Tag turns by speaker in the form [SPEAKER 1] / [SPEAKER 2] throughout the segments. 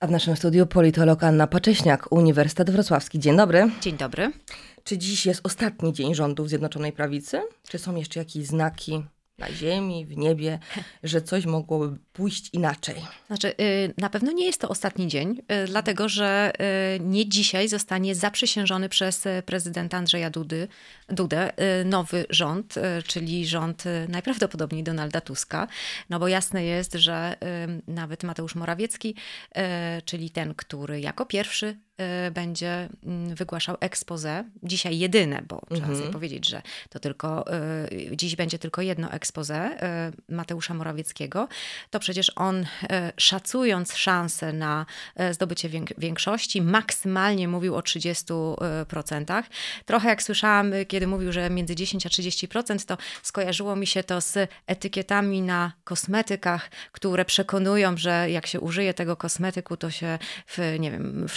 [SPEAKER 1] A w naszym studiu politolog Anna Pacześniak, Uniwersytet Wrocławski. Dzień dobry.
[SPEAKER 2] Dzień dobry.
[SPEAKER 1] Czy dziś jest ostatni dzień rządów Zjednoczonej Prawicy? Czy są jeszcze jakieś znaki na ziemi, w niebie, że coś mogłoby pójść inaczej?
[SPEAKER 2] Znaczy, na pewno nie jest to ostatni dzień, dlatego że nie dzisiaj zostanie zaprzysiężony przez prezydenta Andrzeja Dudę nowy rząd, czyli rząd najprawdopodobniej Donalda Tuska. No bo jasne jest, że nawet Mateusz Morawiecki, czyli ten, który jako pierwszy będzie wygłaszał exposé. Dzisiaj jedyne, bo trzeba sobie powiedzieć, że to tylko dziś będzie tylko jedno exposé Mateusza Morawieckiego. To przecież on, szacując szanse na zdobycie większości, maksymalnie mówił o 30%. Trochę jak słyszałam, kiedy mówił, że między 10 a 30%, to skojarzyło mi się to z etykietami na kosmetykach, które przekonują, że jak się użyje tego kosmetyku, to się w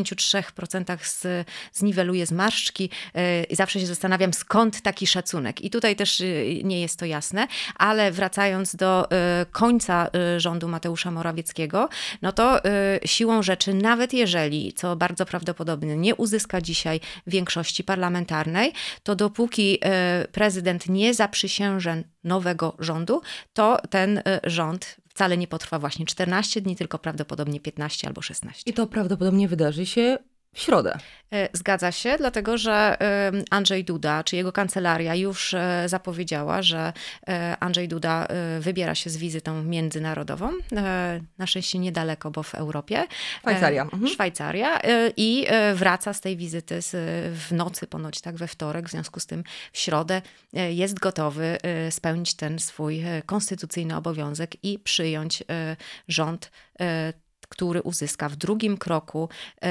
[SPEAKER 2] 63% zniweluje zmarszczki. I zawsze się zastanawiam, skąd taki szacunek. I tutaj też nie jest to jasne, ale wracając do końca rządu Mateusza Morawieckiego, no to siłą rzeczy, nawet jeżeli, co bardzo prawdopodobne, nie uzyska dzisiaj większości parlamentarnej, to dopóki prezydent nie zaprzysięże nowego rządu, to ten rząd wcale nie potrwa właśnie 14 dni, tylko prawdopodobnie 15 albo 16.
[SPEAKER 1] I to prawdopodobnie wydarzy się w środę.
[SPEAKER 2] Zgadza się, dlatego że Andrzej Duda, czy jego kancelaria już zapowiedziała, że Andrzej Duda wybiera się z wizytą międzynarodową, na szczęście niedaleko, bo w Europie.
[SPEAKER 1] Szwajcaria.
[SPEAKER 2] Szwajcaria i wraca z tej wizyty w nocy ponoć, tak, we wtorek, w związku z tym w środę jest gotowy spełnić ten swój konstytucyjny obowiązek i przyjąć rząd, który uzyska w drugim kroku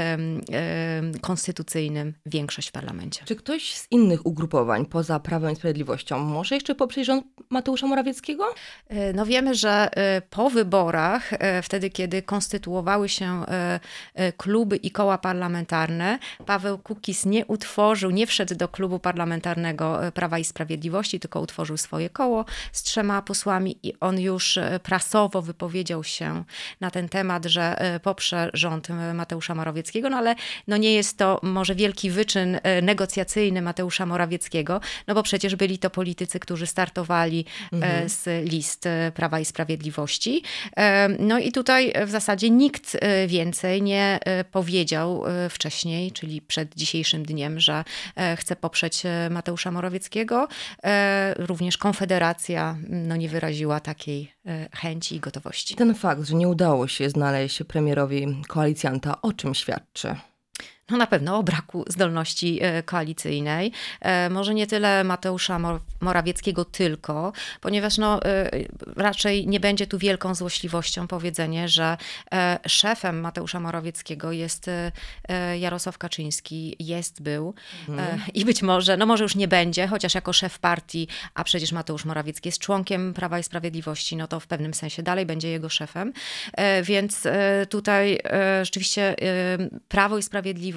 [SPEAKER 2] konstytucyjnym większość w parlamencie.
[SPEAKER 1] Czy ktoś z innych ugrupowań poza Prawem i Sprawiedliwością może jeszcze poprzeć rząd Mateusza Morawieckiego?
[SPEAKER 2] No wiemy, że po wyborach, wtedy kiedy konstytuowały się kluby i koła parlamentarne, Paweł Kukiz nie wszedł do klubu parlamentarnego Prawa i Sprawiedliwości, tylko utworzył swoje koło z 3 posłami i on już prasowo wypowiedział się na ten temat, że poprze rząd Mateusza Morawieckiego, no ale no nie jest to może wielki wyczyn negocjacyjny Mateusza Morawieckiego, no bo przecież byli to politycy, którzy startowali z list Prawa i Sprawiedliwości. No i tutaj w zasadzie nikt więcej nie powiedział wcześniej, czyli przed dzisiejszym dniem, że chce poprzeć Mateusza Morawieckiego. Również Konfederacja no, nie wyraziła takiej chęci i gotowości.
[SPEAKER 1] Ten fakt, że nie udało się znaleźć koalicjanta, koalicjanta, o czym świadczy?
[SPEAKER 2] No na pewno o braku zdolności koalicyjnej. Może nie tyle Mateusza Morawieckiego tylko, ponieważ no, raczej nie będzie tu wielką złośliwością powiedzenie, że szefem Mateusza Morawieckiego jest Jarosław Kaczyński, był i być może, no może już nie będzie, chociaż jako szef partii, a przecież Mateusz Morawiecki jest członkiem Prawa i Sprawiedliwości, no to w pewnym sensie dalej będzie jego szefem. Więc tutaj rzeczywiście Prawo i Sprawiedliwość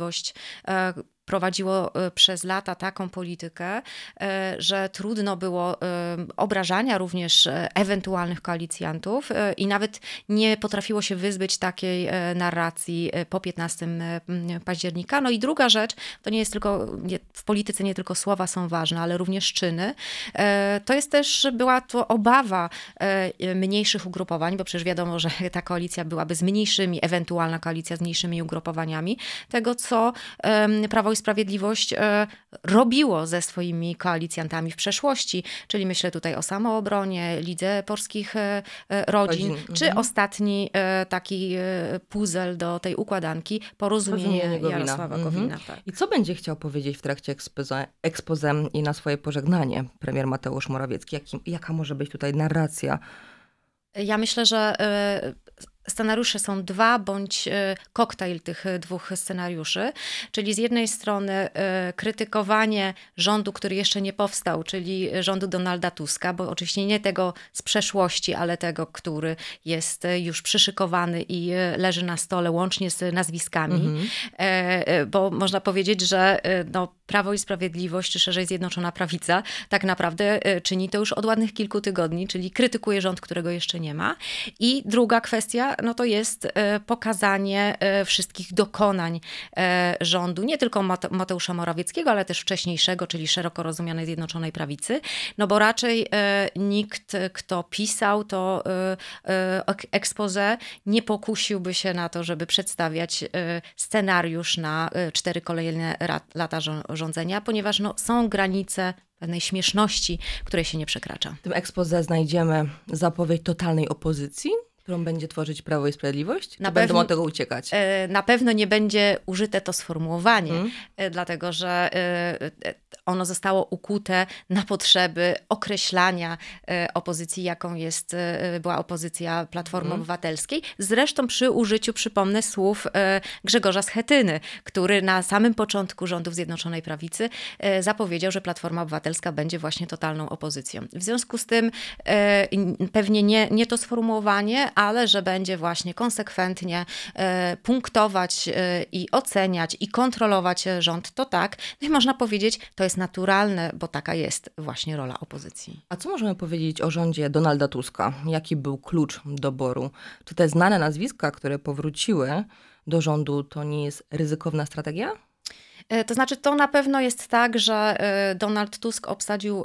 [SPEAKER 2] prowadziło przez lata taką politykę, że trudno było obrażania również ewentualnych koalicjantów i nawet nie potrafiło się wyzbyć takiej narracji po 15 października. No i druga rzecz, to nie jest tylko, w polityce nie tylko słowa są ważne, ale również czyny. To jest też, była to obawa mniejszych ugrupowań, bo przecież wiadomo, że ta koalicja byłaby z mniejszymi, ewentualna koalicja z mniejszymi ugrupowaniami, tego co Prawo i Sprawiedliwość robiło ze swoimi koalicjantami w przeszłości, czyli myślę tutaj o Samoobronie, Lidze Polskich Rodzin, czy ostatni taki puzzle do tej układanki, porozumienie Jarosława Gowina. Tak.
[SPEAKER 1] I co będzie chciał powiedzieć w trakcie expose i na swoje pożegnanie premier Mateusz Morawiecki? Jaka może być tutaj narracja?
[SPEAKER 2] Ja myślę, że scenariusze są 2, bądź koktajl tych 2 scenariuszy, czyli z jednej strony krytykowanie rządu, który jeszcze nie powstał, czyli rządu Donalda Tuska, bo oczywiście nie tego z przeszłości, ale tego, który jest już przyszykowany i leży na stole łącznie z nazwiskami, bo można powiedzieć, że no, Prawo i Sprawiedliwość, czy szerzej Zjednoczona Prawica, tak naprawdę czyni to już od ładnych kilku tygodni, czyli krytykuje rząd, którego jeszcze nie ma. I druga kwestia, no to jest pokazanie wszystkich dokonań rządu, nie tylko Mateusza Morawieckiego, ale też wcześniejszego, czyli szeroko rozumianej Zjednoczonej Prawicy, no bo raczej nikt, kto pisał to exposé, nie pokusiłby się na to, żeby przedstawiać scenariusz na 4 kolejne lata rządzenia, ponieważ no, są granice pewnej śmieszności, której się nie przekracza.
[SPEAKER 1] W tym exposé znajdziemy zapowiedź totalnej opozycji, którą będzie tworzyć Prawo i Sprawiedliwość? Czy będą od tego uciekać?
[SPEAKER 2] Na pewno nie będzie użyte to sformułowanie, dlatego że ono zostało ukute na potrzeby określania opozycji, jaką była opozycja Platformy Obywatelskiej. Zresztą przy użyciu, przypomnę, słów Grzegorza Schetyny, który na samym początku rządów Zjednoczonej Prawicy zapowiedział, że Platforma Obywatelska będzie właśnie totalną opozycją. W związku z tym pewnie nie to sformułowanie, ale że będzie właśnie konsekwentnie punktować i oceniać i kontrolować rząd, to tak. No i można powiedzieć, to jest naturalne, bo taka jest właśnie rola opozycji.
[SPEAKER 1] A co możemy powiedzieć o rządzie Donalda Tuska? Jaki był klucz doboru? Czy te znane nazwiska, które powróciły do rządu, to nie jest ryzykowna strategia?
[SPEAKER 2] To znaczy, to na pewno jest tak, że Donald Tusk obsadził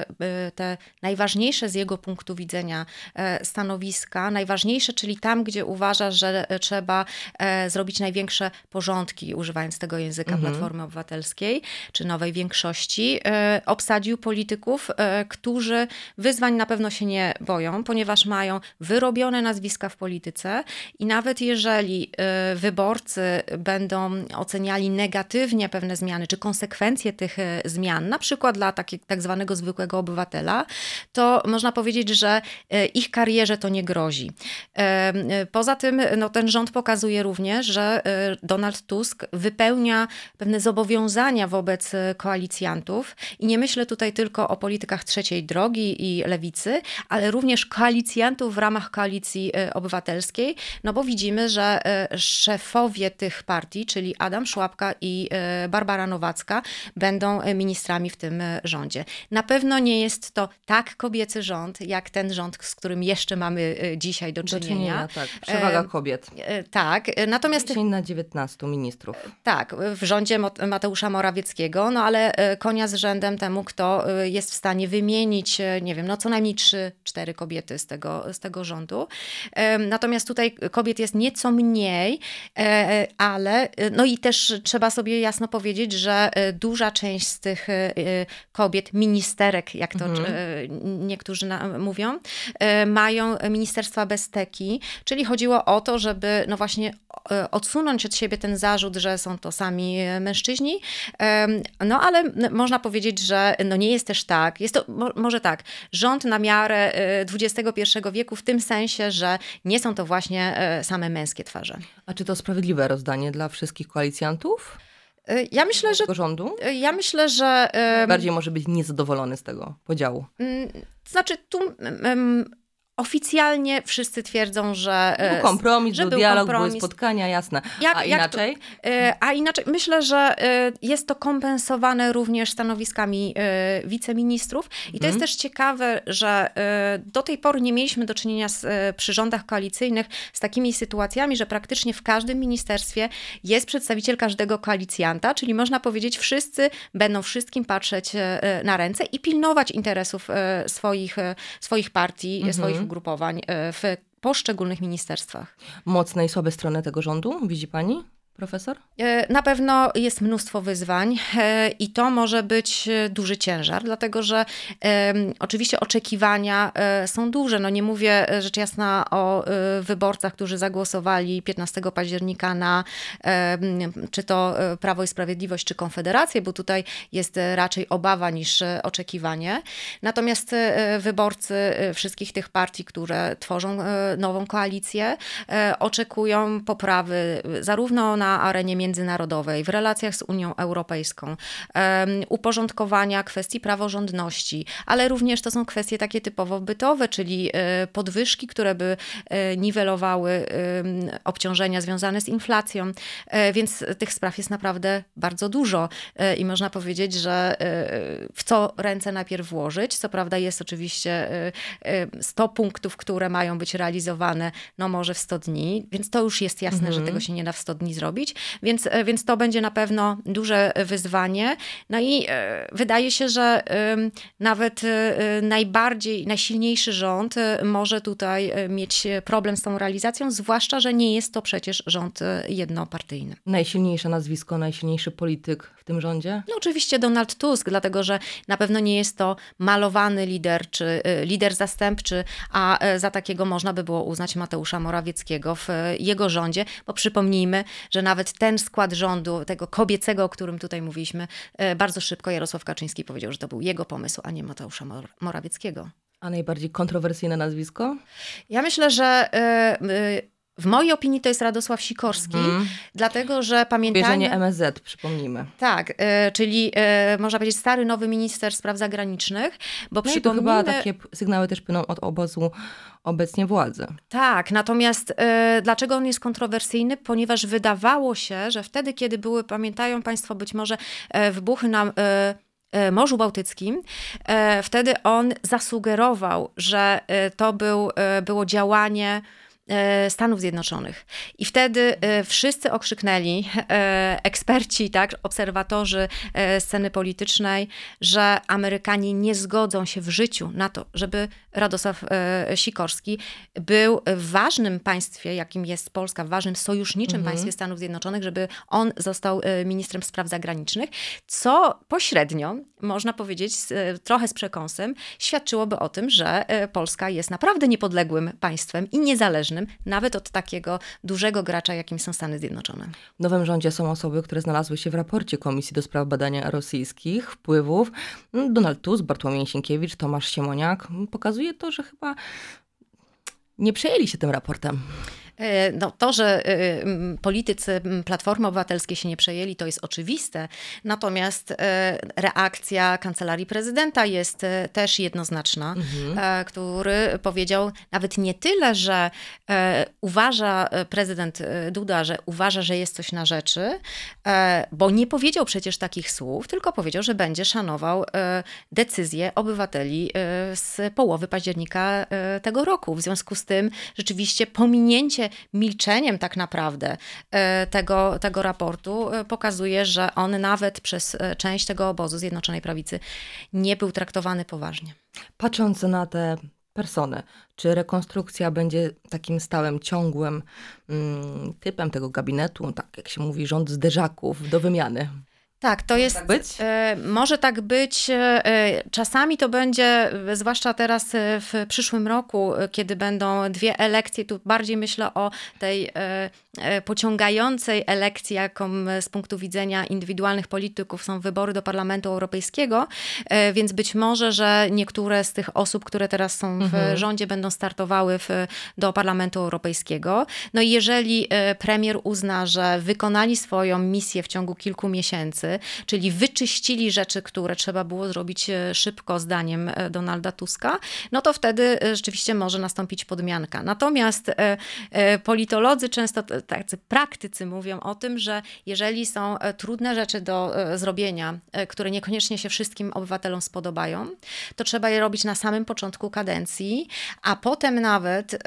[SPEAKER 2] te najważniejsze z jego punktu widzenia stanowiska, najważniejsze, czyli tam, gdzie uważa, że trzeba zrobić największe porządki, używając tego języka Platformy Obywatelskiej, czy nowej większości. Obsadził polityków, którzy wyzwań na pewno się nie boją, ponieważ mają wyrobione nazwiska w polityce i nawet jeżeli wyborcy będą oceniali negatywnie pewne zmiany, czy konsekwencje tych zmian, na przykład dla tak zwanego zwykłego obywatela, to można powiedzieć, że ich karierze to nie grozi. Poza tym no, ten rząd pokazuje również, że Donald Tusk wypełnia pewne zobowiązania wobec koalicjantów i nie myślę tutaj tylko o politykach trzeciej drogi i lewicy, ale również koalicjantów w ramach Koalicji Obywatelskiej, no bo widzimy, że szefowie tych partii, czyli Adam Szłapka i Barbara Nowacka, będą ministrami w tym rządzie. Na pewno nie jest to tak kobiecy rząd, jak ten rząd, z którym jeszcze mamy dzisiaj do czynienia.
[SPEAKER 1] Tak, przewaga kobiet.
[SPEAKER 2] Tak, natomiast...
[SPEAKER 1] 10 na 19 ministrów.
[SPEAKER 2] Tak, w rządzie Mateusza Morawieckiego, no ale konia z rzędem temu, kto jest w stanie wymienić, nie wiem, no co najmniej 3-4 kobiety z tego rządu. Natomiast tutaj kobiet jest nieco mniej, ale no i też trzeba sobie jasno powiedzieć, że duża część z tych kobiet, ministerek, jak to niektórzy mówią, mają ministerstwa bez teki, czyli chodziło o to, żeby no właśnie odsunąć od siebie ten zarzut, że są to sami mężczyźni, no ale można powiedzieć, że no nie jest też tak. Jest to może tak, rząd na miarę XXI wieku w tym sensie, że nie są to właśnie same męskie twarze.
[SPEAKER 1] A czy to sprawiedliwe rozdanie dla wszystkich koalicjantów?
[SPEAKER 2] Ja myślę, że...
[SPEAKER 1] rządu?
[SPEAKER 2] Ja myślę, że...
[SPEAKER 1] Bardziej może być niezadowolony z tego podziału.
[SPEAKER 2] Znaczy tu... Oficjalnie wszyscy twierdzą, że...
[SPEAKER 1] Był kompromis, był dialog, były spotkania, jasne. A inaczej?
[SPEAKER 2] A inaczej, myślę, że jest to kompensowane również stanowiskami wiceministrów. I to jest też ciekawe, że do tej pory nie mieliśmy do czynienia przy rządach koalicyjnych z takimi sytuacjami, że praktycznie w każdym ministerstwie jest przedstawiciel każdego koalicjanta, czyli można powiedzieć, wszyscy będą wszystkim patrzeć na ręce i pilnować interesów swoich partii, swoich ugrupowań w poszczególnych ministerstwach.
[SPEAKER 1] Mocne i słabe strony tego rządu widzi pani, profesor?
[SPEAKER 2] Na pewno jest mnóstwo wyzwań i to może być duży ciężar, dlatego że oczywiście oczekiwania są duże. No nie mówię rzecz jasna o wyborcach, którzy zagłosowali 15 października na czy to Prawo i Sprawiedliwość, czy Konfederację, bo tutaj jest raczej obawa niż oczekiwanie. Natomiast wyborcy wszystkich tych partii, które tworzą nową koalicję, oczekują poprawy zarówno na na arenie międzynarodowej, w relacjach z Unią Europejską, uporządkowania kwestii praworządności, ale również to są kwestie takie typowo bytowe, czyli podwyżki, które by niwelowały obciążenia związane z inflacją, więc tych spraw jest naprawdę bardzo dużo i można powiedzieć, że w co ręce najpierw włożyć. Co prawda jest oczywiście 100 punktów, które mają być realizowane, no może w 100 dni, więc to już jest jasne, że tego się nie da w 100 dni zrobić, więc to będzie na pewno duże wyzwanie. No i wydaje się, że nawet najsilniejszy rząd może tutaj mieć problem z tą realizacją, zwłaszcza, że nie jest to przecież rząd jednopartyjny.
[SPEAKER 1] Najsilniejsze nazwisko, najsilniejszy polityk w tym rządzie?
[SPEAKER 2] No oczywiście Donald Tusk, dlatego że na pewno nie jest to malowany lider, czy lider zastępczy, a za takiego można by było uznać Mateusza Morawieckiego w jego rządzie, bo przypomnijmy, że nawet ten skład rządu, tego kobiecego, o którym tutaj mówiliśmy, bardzo szybko Jarosław Kaczyński powiedział, że to był jego pomysł, a nie Mateusza Morawieckiego.
[SPEAKER 1] A najbardziej kontrowersyjne nazwisko?
[SPEAKER 2] Ja myślę, że w mojej opinii to jest Radosław Sikorski, dlatego że pamiętajmy...
[SPEAKER 1] Bierzenie MSZ, przypomnijmy.
[SPEAKER 2] Tak, czyli można powiedzieć stary, nowy minister spraw zagranicznych, bo
[SPEAKER 1] No
[SPEAKER 2] przypomnijmy...
[SPEAKER 1] i to chyba takie sygnały też płyną od obozu obecnie władzy.
[SPEAKER 2] Tak, natomiast dlaczego on jest kontrowersyjny? Ponieważ wydawało się, że wtedy, kiedy pamiętają Państwo być może wybuchy na Morzu Bałtyckim, wtedy on zasugerował, że to było działanie Stanów Zjednoczonych. I wtedy wszyscy okrzyknęli, eksperci, tak, obserwatorzy sceny politycznej, że Amerykanie nie zgodzą się w życiu na to, żeby Radosław Sikorski był w ważnym państwie, jakim jest Polska, w ważnym sojuszniczym państwie Stanów Zjednoczonych, żeby on został ministrem spraw zagranicznych, co pośrednio, można powiedzieć, trochę z przekąsem, świadczyłoby o tym, że Polska jest naprawdę niepodległym państwem i niezależnym, nawet od takiego dużego gracza, jakim są Stany Zjednoczone.
[SPEAKER 1] W nowym rządzie są osoby, które znalazły się w raporcie Komisji do Spraw Badania Rosyjskich Wpływów. Donald Tusk, Bartłomiej Sienkiewicz, Tomasz Siemoniak. Pokazuje to, że chyba nie przejęli się tym raportem.
[SPEAKER 2] No, to, że politycy Platformy Obywatelskiej się nie przejęli, to jest oczywiste. Natomiast reakcja Kancelarii Prezydenta jest też jednoznaczna, który powiedział nawet nie tyle, że uważa prezydent Duda, że uważa, że jest coś na rzeczy, bo nie powiedział przecież takich słów, tylko powiedział, że będzie szanował decyzje obywateli z połowy października tego roku. W związku z tym rzeczywiście pominięcie milczeniem tak naprawdę tego raportu pokazuje, że on nawet przez część tego obozu Zjednoczonej Prawicy nie był traktowany poważnie.
[SPEAKER 1] Patrząc na te persony, czy rekonstrukcja będzie takim stałym, ciągłym typem tego gabinetu, tak jak się mówi, rząd zderzaków do wymiany?
[SPEAKER 2] Tak, to jest,
[SPEAKER 1] tak być?
[SPEAKER 2] Może tak być. Czasami to będzie, zwłaszcza teraz w przyszłym roku, kiedy będą dwie elekcje, tu bardziej myślę o tej pociągającej elekcji, jaką z punktu widzenia indywidualnych polityków są wybory do Parlamentu Europejskiego, więc być może, że niektóre z tych osób, które teraz są w rządzie, będą startowały do Parlamentu Europejskiego. No i jeżeli premier uzna, że wykonali swoją misję w ciągu kilku miesięcy, czyli wyczyścili rzeczy, które trzeba było zrobić szybko, zdaniem Donalda Tuska, no to wtedy rzeczywiście może nastąpić podmianka. Natomiast politolodzy, często tacy praktycy mówią o tym, że jeżeli są trudne rzeczy do zrobienia, które niekoniecznie się wszystkim obywatelom spodobają, to trzeba je robić na samym początku kadencji, a potem nawet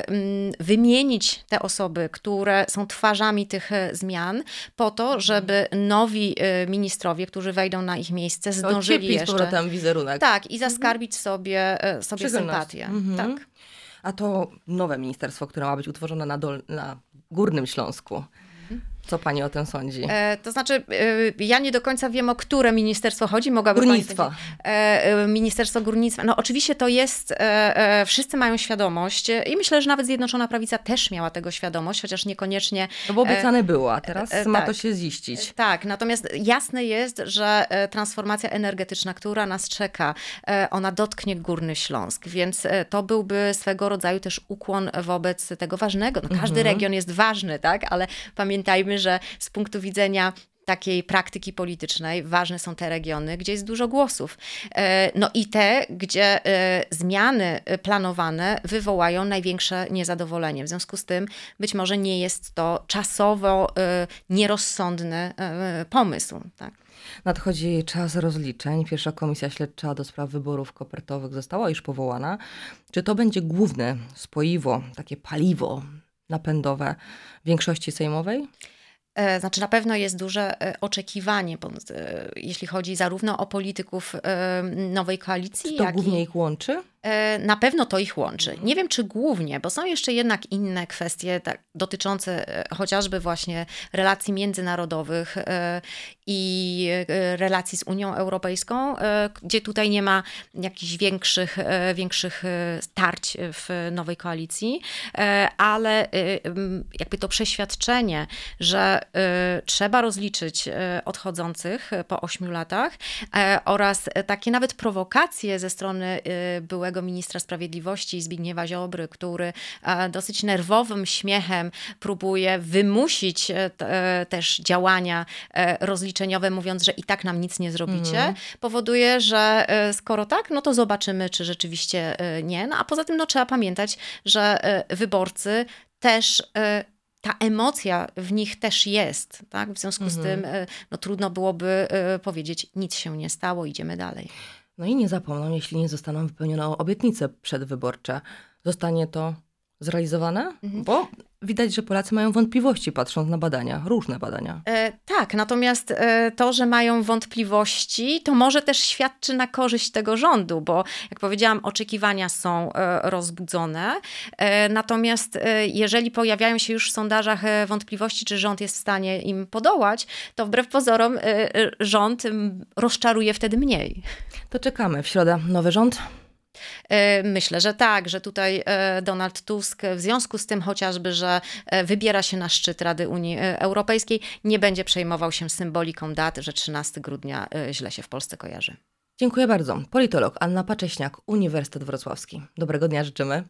[SPEAKER 2] wymienić te osoby, które są twarzami tych zmian, po to, żeby nowi ministrowie, którzy wejdą na ich miejsce, zdążyli jeszcze.
[SPEAKER 1] Z powrotem wizerunek.
[SPEAKER 2] Tak, i zaskarbić sobie sympatię. Tak.
[SPEAKER 1] A to nowe ministerstwo, które ma być utworzone na Górnym Śląsku. Co pani o tym sądzi?
[SPEAKER 2] To znaczy, ja nie do końca wiem, o które ministerstwo chodzi.
[SPEAKER 1] Górnictwa.
[SPEAKER 2] Ministerstwo Górnictwa. No oczywiście to jest, wszyscy mają świadomość i myślę, że nawet Zjednoczona Prawica też miała tego świadomość, chociaż niekoniecznie...
[SPEAKER 1] No bo obiecane było, a teraz ma
[SPEAKER 2] tak,
[SPEAKER 1] to się ziścić.
[SPEAKER 2] Tak, natomiast jasne jest, że transformacja energetyczna, która nas czeka, ona dotknie Górny Śląsk, więc to byłby swego rodzaju też ukłon wobec tego ważnego. No, każdy region jest ważny, tak, ale pamiętajmy, wiemy, że z punktu widzenia takiej praktyki politycznej ważne są te regiony, gdzie jest dużo głosów. No i te, gdzie zmiany planowane wywołają największe niezadowolenie. W związku z tym być może nie jest to czasowo nierozsądny pomysł. Tak?
[SPEAKER 1] Nadchodzi czas rozliczeń. Pierwsza komisja śledcza do spraw wyborów kopertowych została już powołana. Czy to będzie główne spoiwo, takie paliwo napędowe większości sejmowej?
[SPEAKER 2] Znaczy na pewno jest duże oczekiwanie, jeśli chodzi zarówno o polityków nowej koalicji,
[SPEAKER 1] Czy to
[SPEAKER 2] jak
[SPEAKER 1] głównie
[SPEAKER 2] i...
[SPEAKER 1] ich łączy?
[SPEAKER 2] Na pewno to ich łączy. Nie wiem, czy głównie, bo są jeszcze jednak inne kwestie dotyczące chociażby właśnie relacji międzynarodowych i relacji z Unią Europejską, gdzie tutaj nie ma jakichś większych tarć w nowej koalicji, ale jakby to przeświadczenie, że trzeba rozliczyć odchodzących po 8 latach oraz takie nawet prowokacje ze strony byłego ministra sprawiedliwości Zbigniewa Ziobry, który dosyć nerwowym śmiechem próbuje wymusić też działania rozliczeniowe, mówiąc, że i tak nam nic nie zrobicie, powoduje, że skoro tak, no to zobaczymy, czy rzeczywiście nie. No a poza tym trzeba pamiętać, że wyborcy też ta emocja w nich też jest, tak? W związku z tym trudno byłoby powiedzieć, nic się nie stało, idziemy dalej.
[SPEAKER 1] No i nie zapomną, jeśli nie zostaną wypełnione obietnice przedwyborcze. Zostanie to zrealizowane? Bo widać, że Polacy mają wątpliwości, patrząc na badania, różne badania.
[SPEAKER 2] Tak, natomiast to, że mają wątpliwości, to może też świadczy na korzyść tego rządu, bo jak powiedziałam, oczekiwania są rozbudzone. Natomiast jeżeli pojawiają się już w sondażach wątpliwości, czy rząd jest w stanie im podołać, to wbrew pozorom rząd rozczaruje wtedy mniej.
[SPEAKER 1] To czekamy. W środę nowy rząd?
[SPEAKER 2] Myślę, że tak, że tutaj Donald Tusk w związku z tym chociażby, że wybiera się na szczyt Rady Unii Europejskiej, nie będzie przejmował się symboliką dat, że 13 grudnia źle się w Polsce kojarzy.
[SPEAKER 1] Dziękuję bardzo. Politolog Anna Pacześniak, Uniwersytet Wrocławski. Dobrego dnia życzymy.